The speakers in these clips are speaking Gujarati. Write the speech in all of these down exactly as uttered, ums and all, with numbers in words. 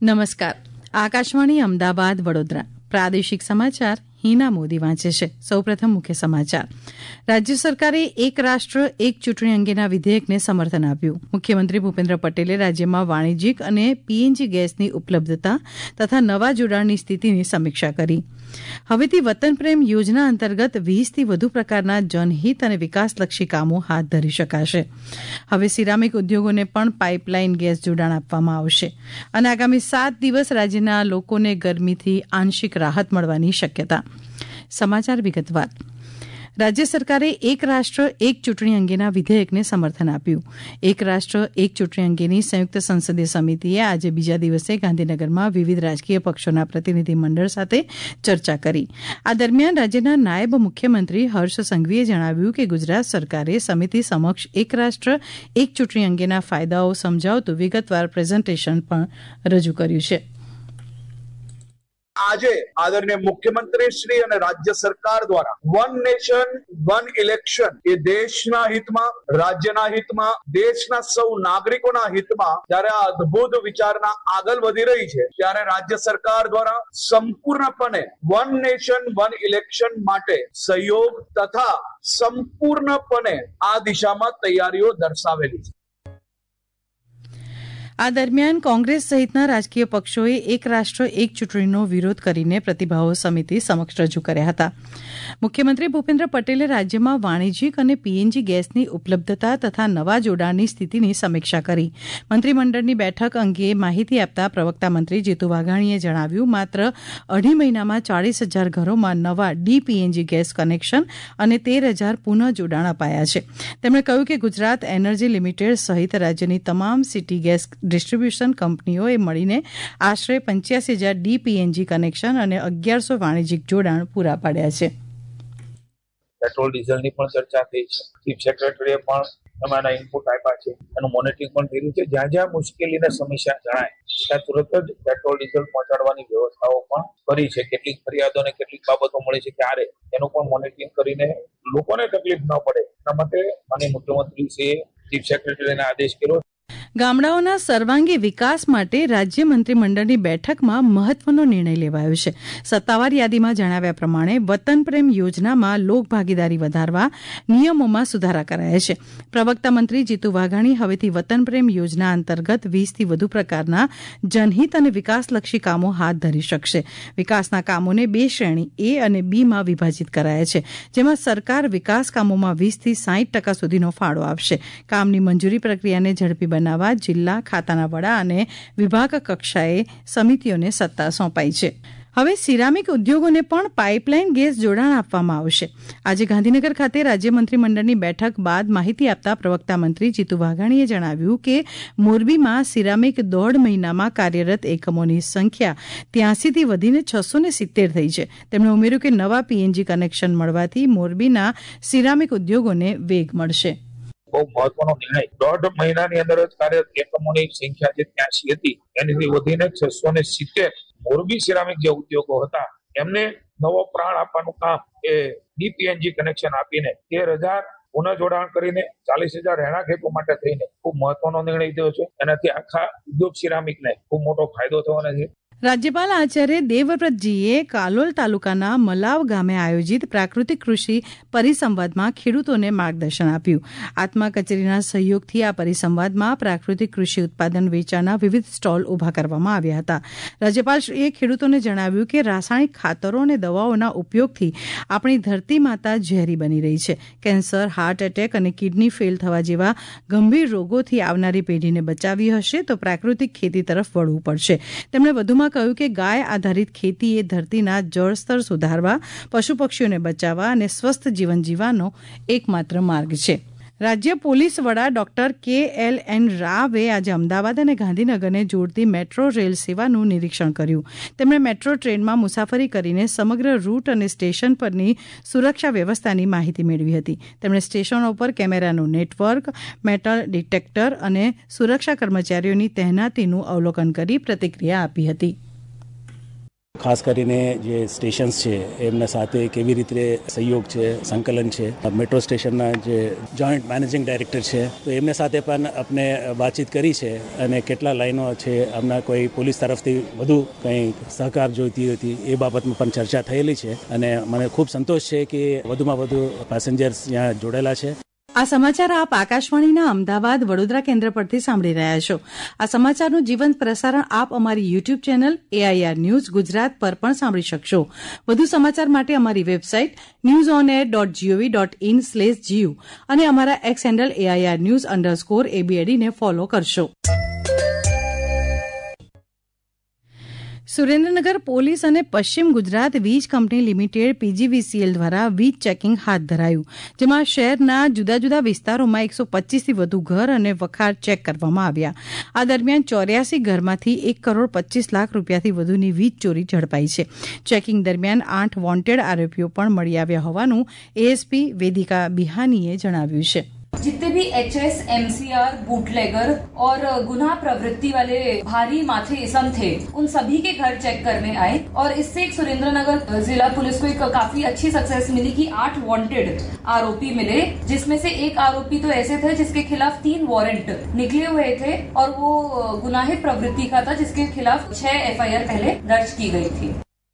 નમસ્કાર. આકાશવાણી અમદાવાદ વડોદરા પ્રાદેશિક સમાચાર હિના મોદી વાંચે છે. સૌપ્રથમ મુખ્ય સમાચાર. રાજ્ય સરકારે એક રાષ્ટ્ર એક ચૂંટણી અંગેના વિધેયકને સમર્થન આપ્યું. મુખ્યમંત્રી ભૂપેન્દ્ર પટેલે રાજ્યમાં વાણિજ્યિક અને પીએનજી ગેસની ઉપલબ્ધતા તથા નવા જોડાણની સ્થિતિની સમીક્ષા કરી. હવેથી વતન પ્રેમ યોજના અંતર્ગત વીસથી વધુ પ્રકારના જનહિત અને વિકાસલક્ષી કામો હાથ ધરી શકાશે. હવે સિરામિક ઉદ્યોગોને પણ પાઇપલાઇન ગેસ જોડાણ આપવામાં આવશે અને આગામી સાત દિવસ રાજ્યના લોકોને ગરમીથી આંશિક રાહત મળવાની શક્યતા. સમાચાર વિગતવાર. રાજ્ય સરકારે એક રાષ્ટ્ર એક ચૂંટણી અંગેના વિધેયકને સમર્થન આપ્યું. એક રાષ્ટ્ર એક ચૂંટણી અંગેની સંયુક્ત સંસદીય સમિતિએ આજે બીજા દિવસે ગાંધીનગરમાં વિવિધ રાજકીય પક્ષોના પ્રતિનિધિમંડળ સાથે ચર્ચા કરી. આ દરમિયાન રાજ્યના નાયબ મુખ્યમંત્રી હર્ષ સંઘવીએ જણાવ્યું કે ગુજરાત સરકારે સમિતિ સમક્ષ એક રાષ્ટ્ર એક ચૂંટણી અંગેના ફાયદાઓ સમજાવતું વિગતવાર પ્રેઝન્ટેશન પણ રજૂ કર્યું છે. આજે આદરણીય મુખ્યમંત્રી શ્રી અને રાજ્ય સરકાર દ્વારા વન નેશન વન ઇલેક્શન એ દેશના હિતમાં, રાજ્યના હિતમાં, દેશના સૌ નાગરિકોના હિતમાં જ્યારે આ અદ્ભુત વિચારના આગળ વધી રહી છે ત્યારે રાજ્ય સરકાર દ્વારા સંપૂર્ણપણે વન નેશન વન ઇલેક્શન માટે સહયોગ તથા સંપૂર્ણપણે આ દિશામાં તૈયારીઓ દર્શાવેલી છે. આ દરમિયાન કોંગ્રેસ સહિતના રાજકીય પક્ષોએ એક રાષ્ટ્ર એક ચૂંટણીનો વિરોધ કરીને પ્રતિભાવો સમિતિ સમક્ષ રજૂ કર્યા હતા. મુખ્યમંત્રી ભૂપેન્દ્ર પટેલે રાજ્યમાં વાણિજ્યિક અને પીએનજી ગેસની ઉપલબ્ધતા તથા નવા જોડાણની સ્થિતિની સમીક્ષા કરી. મંત્રીમંડળની બેઠક અંગે માહિતી આપતા પ્રવક્તા મંત્રી જીતુ વાઘાણીએ જણાવ્યું માત્ર અઢી મહિનામાં ચાળીસ હજાર ઘરોમાં નવા ડી પીએનજી ગેસ કનેક્શન અને તેર હજાર પુનઃ જોડાણ અપાયા છે. તેમણે કહ્યું કે ગુજરાત એનર્જી લિમિટેડ સહિત રાજ્યની તમામ સિટી ગેસ ડિસ્ટ્રીબ્યુશન કંપનીઓએ મળીને આશરે પંચ્યાસી હજાર ડીપીએનજી કનેક્શન અને અગિયારસો વાણિજ્યિક જોડાણ પૂરા પાડ્યા છે. પેટ્રોલ ડીઝલની પણ ચર્ચા થઈ છે. ચીફ સેક્રેટરીએ પણ એમાંના ઇનપુટ આપ્યા છે. એનું મોનિટરિંગ પણ કર્યું છે. જ્યાં જ્યાં મુશ્કેલી અને સમસ્યા જણાય ત્યાં તુરંત જ પેટ્રોલ ડીઝલ પહોંચાડવાની વ્યવસ્થાઓ પણ કરી છે. કેટલીક ફરિયાદો અને કેટલીક બાબતો મળી છે ત્યારે એનું પણ મોનિટરિંગ કરીને લોકોને તકલીફ ન પડે એના માટે માનનીય મુખ્યમંત્રીશ્રીએ ચીફ સેક્રેટરીને આદેશ કર્યો. ગામડાઓના સર્વાંગી વિકાસ માટે રાજ્ય મંત્રીમંડળની બેઠકમાં મહત્વનો નિર્ણય લેવાયો છે. સત્તાવાર યાદીમાં જણાવ્યા પ્રમાણે વતન પ્રેમ યોજનામાં લોકભાગીદારી વધારવા નિયમોમાં સુધારા કરાયા છે. પ્રવક્તા મંત્રી જીતુ વાઘાણી હવેથી વતન પ્રેમ યોજના અંતર્ગત વીસથી વધુ પ્રકારના જનહિત અને વિકાસલક્ષી કામો હાથ ધરી શકશે. વિકાસના કામોને બે શ્રેણી એ અને બીમાં વિભાજિત કરાયા છે, જેમાં સરકાર વિકાસ કામોમાં વીસથી સાહીઠ ટકા સુધીનો ફાળો આપશે. કામની મંજૂરી પ્રક્રિયાને ઝડપી બનાવવા જિલ્લા ખાતાના વડા અને વિભાગ કક્ષાએ સમિતિઓને સત્તા સોંપાઈ છે. હવે સિરામિક ઉદ્યોગોને પણ પાઇપલાઇન ગેસ જોડાણ આપવામાં આવશે. આજે ગાંધીનગર ખાતે રાજ્ય મંત્રીમંડળની બેઠક બાદ માહિતી આપતા પ્રવક્તા મંત્રી જીતુ વાઘાણીએ જણાવ્યું કે મોરબીમાં સિરામિક દોઢ મહિનામાં કાર્યરત એકમોની સંખ્યા ત્યાંસીથી વધીને છસો ને સિત્તેર થઈ છે. તેમણે ઉમેર્યું કે નવા પીએનજી કનેક્શન મળવાથી મોરબીના સિરામિક ઉદ્યોગોને વેગ મળશે. બહુ મહત્વનો નિર્ણય. દોઢ મહિનાની અંદર જ કાર્યરત એકમોની સંખ્યા જે ત્યાંસી હતી એની વધીને છસો ને સિત્તેર મોરબી સિરામિક જે ઉદ્યોગો હતા એમને નવો પ્રાણ આપવાનું કામ એ ડીપીએનજી કનેક્શન આપીને તેર હજાર પુનઃ જોડાણ કરીને ચાલીસ હજાર રહેણાંક હેતુ માટે થઈને ખૂબ મહત્વનો નિર્ણય થયો છે. એનાથી આખા ઉદ્યોગ સિરામિકને ખૂબ મોટો ફાયદો થવાનો છે. રાજ્યપાલ આચાર્ય દેવવ્રતજીએ કાલોલ તાલુકાના મલાવ ગામે આયોજિત પ્રાકૃતિક કૃષિ પરિસંવાદમાં ખેડૂતોને માર્ગદર્શન આપ્યું. આત્મા કચેરીના સહયોગથી આ પરિસંવાદમાં પ્રાકૃતિક કૃષિ ઉત્પાદન વેચાણના વિવિધ સ્ટોલ ઉભા કરવામાં આવ્યા હતા. રાજ્યપાલશ્રીએ ખેડૂતોને જણાવ્યું કે રાસાયણિક ખાતરો અને દવાઓના ઉપયોગથી આપણી ધરતી માતા ઝેરી બની રહી છે. કેન્સર, હાર્ટ એટેક અને કિડની ફેલ થવા જેવા ગંભીર રોગોથી આવનારી પેઢીને બચાવી હશે તો પ્રાકૃતિક ખેતી તરફ વળવું પડશે. તેમણે વધુમાં કહ્યું કે ગાય આધારિત ખેતી એ ધરતીના જળસ્તર સુધારવા, પશુ પક્ષીઓને બચાવવા અને સ્વસ્થ જીવન જીવવાનો એકમાત્ર માર્ગ છે. રાજ્ય પોલીસ વડા ડોક્ટર કે એલ એન રાવે આજે અમદાવાદ અને ગાંધીનગરને જોડતી મેટ્રો રેલ સેવાનું નિરીક્ષણ કર્યું. તેમણે મેટ્રો ટ્રેનમાં મુસાફરી કરીને સમગ્ર રૂટ અને સ્ટેશન પરની સુરક્ષા વ્યવસ્થાની માહિતી મેળવી હતી. તેમણે સ્ટેશનો પર કેમેરાનું નેટવર્ક, મેટલ ડિટેક્ટર અને સુરક્ષા કર્મચારીઓની તહેનાતીનું અવલોકન કરી પ્રતિક્રિયા આપી હતી. ખાસ કરીને જે સ્ટેશન્સ છે એમના સાથે કેવી રીતે સહયોગ છે, સંકલન છે. મેટ્રો સ્ટેશનના જે જોઈન્ટ મેનેજિંગ ડાયરેક્ટર છે તો એમના સાથે પણ આપણે વાતચીત કરી છે અને કેટલા લાઈનો છે, આમના કોઈ પોલીસ તરફથી વધુ કંઈ સહકાર જોઈતી હતી એ બાબતમાં પણ ચર્ચા થયેલી છે અને મને ખૂબ સંતોષ છે કે વધુમાં વધુ પેસેન્જર્સ ત્યાં જોડાયેલા છે. આ સમાચાર આપ આકાશવાણીના અમદાવાદ વડોદરા કેન્દ્ર પરથી સાંભળી રહ્યા છો. આ સમાચારનું જીવંત પ્રસારણ આપ અમારી YouTube channel AIR news Gujarat પર પણ સાંભળી શકશો. વધુ સમાચાર માટે અમારી website news on air dot GOV dot in slash GU અને અમારા X handle AIR news underscore એબીએડીને ફોલો કરશો. સુરેન્દ્રનગર પોલીસ અને પશ્ચિમ ગુજરાત વીજ કંપની લિમિટેડ પીજીવીસીએલ દ્વારા વીજ ચેકિંગ હાથ ધરાયું, જેમાં શહેરના જુદા જુદા વિસ્તારોમાં એકસો પચીસથી વધુ ઘર અને વખાર ચેક કરવામાં આવ્યા. આ દરમિયાન ચોર્યાસી ઘરમાંથી એક કરોડ પચીસ લાખ રૂપિયાથી વધુની વીજ ચોરી ઝડપાઈ છે. ચેકિંગ દરમિયાન આઠ વોન્ટેડ આરોપીઓ પણ મળી આવ્યા હોવાનું એએસપી વેદિકા બિહાનીએ જણાવ્યું છે. जितने भी एचएस, एमसीआर, बूटलेगर और गुनाह प्रवृत्ति वाले भारी माथे इसम थे, उन सभी के घर चेक करने आए और इससे एक सुरेंद्रनगर जिला पुलिस को एक काफी अच्छी सक्सेस मिली कि आठ वांटेड आरोपी मिले, जिसमें से एक आरोपी तो ऐसे थे जिसके खिलाफ तीन वारंट निकले हुए थे और वो गुनाहित प्रवृत्ति का था, जिसके खिलाफ छह एफआईआर पहले दर्ज की गई थी.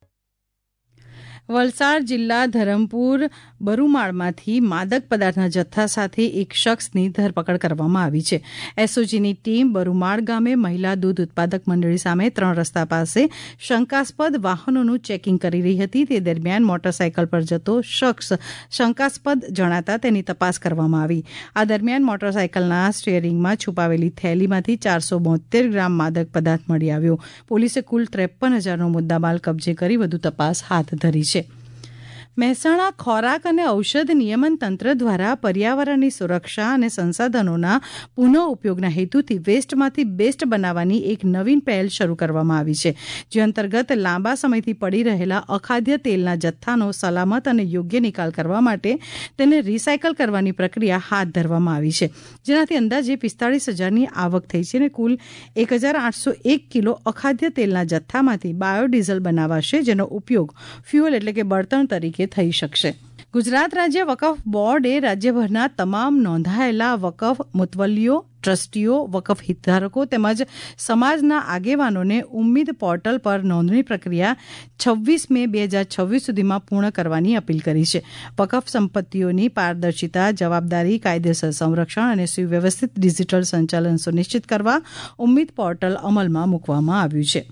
વલસાડ જિલ્લા ધરમપુર બરુમાળમાંથી માદક પદાર્થના જથ્થા સાથે એક શખ્સની ધરપકડ કરવામાં આવી છે. એસઓજીની ટીમ બરુમાળ ગામે મહિલા દૂધ ઉત્પાદક મંડળી સામે ત્રણ રસ્તા પાસે શંકાસ્પદ વાહનોનું ચેકિંગ કરી રહી હતી. તે દરમિયાન મોટરસાયકલ પર જતો શખ્સ શંકાસ્પદ જણાતા તેની તપાસ કરવામાં આવી. આ દરમિયાન મોટરસાયકલના સ્ટીયરિંગમાં છુપાવેલી થેલીમાંથી ચારસો બોતેર ગ્રામ માદક પદાર્થ મળી આવ્યો. પોલીસે કુલ ત્રેપન હજારનો મુદ્દામાલ કબજે કરી વધુ તપાસ હાથ ધરી છે. મહેસાણા ખોરાક અને ઔષધ નિયમન તંત્ર દ્વારા પર્યાવરણની સુરક્ષા અને સંસાધનોના પુનઃ ઉપયોગના હેતુથી વેસ્ટમાંથી બેસ્ટ બનાવવાની એક નવીન પહેલ શરૂ કરવામાં આવી છે, જે અંતર્ગત લાંબા સમયથી પડી રહેલા અખાદ્ય તેલના જથ્થાનો સલામત અને યોગ્ય નિકાલ કરવા માટે તેને રિસાયકલ કરવાની પ્રક્રિયા હાથ ધરવામાં આવી છે, જેનાથી અંદાજે પિસ્તાળીસ હજારની આવક થઈ છે અને કુલ એક હજાર આઠસો એક કિલો અખાદ્ય તેલના જથ્થામાંથી બાયોડીઝલ બનાવાશે, જેનો ઉપયોગ ફ્યુઅલ એટલે કે બળતણ તરીકે થઈ શકશે. ગુજરાત રાજ્ય વકફ બોર્ડે રાજ્યભરના તમામ નોંધાયેલા વકફ મુતવલ્લીઓ, ટ્રસ્ટીઓ, વકફ હિતધારકો તેમજ સમાજના આગેવાનોને ઉમ્મીદ પોર્ટલ પર નોંધણી પ્રક્રિયા છવ્વીસ મે બે હજાર છવ્વીસ સુધીમાં પૂર્ણ કરવાની અપીલ કરી છે. વકફ સંપત્તિઓની પારદર્શિતા, જવાબદારી, કાયદેસર સંરક્ષણ અને સુવ્યવસ્થિત ડિજિટલ સંચાલન સુનિશ્ચિત કરવા ઉમ્મીદ પોર્ટલ અમલમાં મૂકવામાં આવ્યું છે.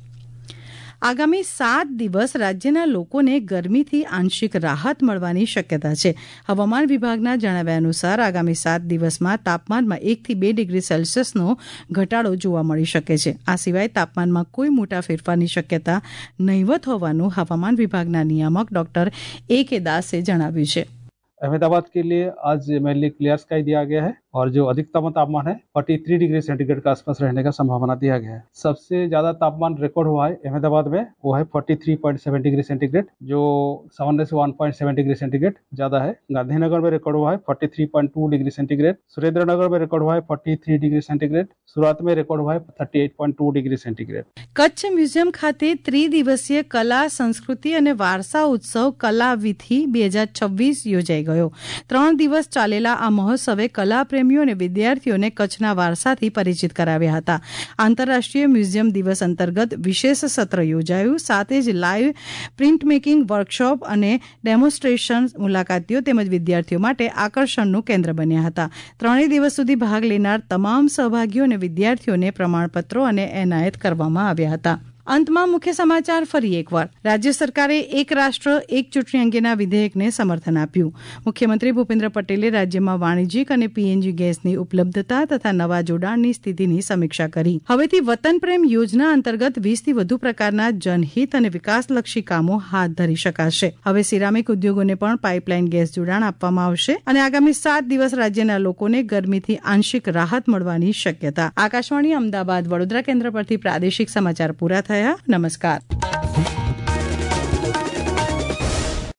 આગામી સાત દિવસ રાજ્યના લોકોને ગરમીથી આંશિક રાહત મળવાની શક્યતા છે. હવામાન વિભાગના જણાવ્યા અનુસાર આગામી સાત દિવસમાં તાપમાનમાં એકથી બે ડિગ્રી સેલ્સિયસનો ઘટાડો જોવા મળી શકે છે. આ સિવાય તાપમાનમાં કોઈ મોટા ફેરફારની શક્યતા નહીવત હોવાનું હવામાન વિભાગના નિયામક ડોક્ટર એ કે દાસે જણાવ્યું છે. अहमदाबाद के लिए आज मेनली क्लियर स्काई दिया गया है और जो अधिकतम तापमान है तैंतालीस डिग्री सेंटीग्रेड के आसपास रहने का संभावना दिया गया है. सबसे ज्यादा तापमान रिकॉर्ड हुआ है अहमदाबाद में, वो है तैंतालीस पॉइंट सात डिग्री सेंटीग्रेड, जो सामान्य से एक पॉइंट सात डिग्री सेंटीग्रेड ज्यादा है. गांधीनगर में रिकॉर्ड हुआ है तैंतालीस पॉइंट दो डिग्री सेंटीग्रेड, सुरेंद्रनगर में रिकॉर्ड हुआ है तैंतालीस डिग्री सेंटीग्रेड, सूरत में रिकॉर्ड हुआ है अड़तीस पॉइंट दो डिग्री सेंटीग्रेड. કચ્છ મ્યુઝિયમ ખાતે ત્રિદિવસીય કલા, સંસ્કૃતિ અને વારસા ઉત્સવ કલાવિધિ બે હજાર છવ્વીસ યોજાઈ ગયો. ત્રણ દિવસ ચાલેલા આ મહોત્સવે કલાપ્રેમીઓ અને વિદ્યાર્થીઓને કચ્છના વારસાથી પરિચિત કરાવ્યા હતા. આંતરરાષ્ટ્રીય મ્યુઝિયમ દિવસ અંતર્ગત વિશેષ સત્ર યોજાયું. સાથે જ લાઇવ પ્રિન્ટ મેકિંગ વર્કશોપ અને ડેમોન્સ્ટ્રેશન મુલાકાતીઓ તેમજ વિદ્યાર્થીઓ માટે આકર્ષણનું કેન્દ્ર બન્યા હતા. ત્રણેય દિવસ સુધી ભાગ લેનાર તમામ સહભાગીઓ અને વિદ્યાર્થીઓને પ્રમાણપત્રો અને એનાયત કરવામાં આવ્યા હતા. અંતમાં મુખ્ય સમાચાર ફરી એકવાર. રાજ્ય સરકારે એક રાષ્ટ્ર એક ચૂંટણી અંગેના વિધેયકને સમર્થન આપ્યું. મુખ્યમંત્રી ભૂપેન્દ્ર પટેલે રાજ્યમાં વાણિજ્યિક અને પીએનજી ગેસની ઉપલબ્ધતા તથા નવા જોડાણની સ્થિતિની સમીક્ષા કરી. હવેથી વતન પ્રેમ યોજના અંતર્ગત વીસથી વધુ પ્રકારના જનહિત અને વિકાસલક્ષી કામો હાથ ધરી શકાશે. હવે સિરામિક ઉદ્યોગોને પણ પાઇપલાઇન ગેસ જોડાણ આપવામાં આવશે અને આગામી સાત દિવસ રાજ્યના લોકોને ગરમીથી આંશિક રાહત મળવાની શક્યતા. આકાશવાણી અમદાવાદ વડોદરા કેન્દ્ર પરથી પ્રાદેશિક સમાચાર પૂરા થયા. નમસ્કાર.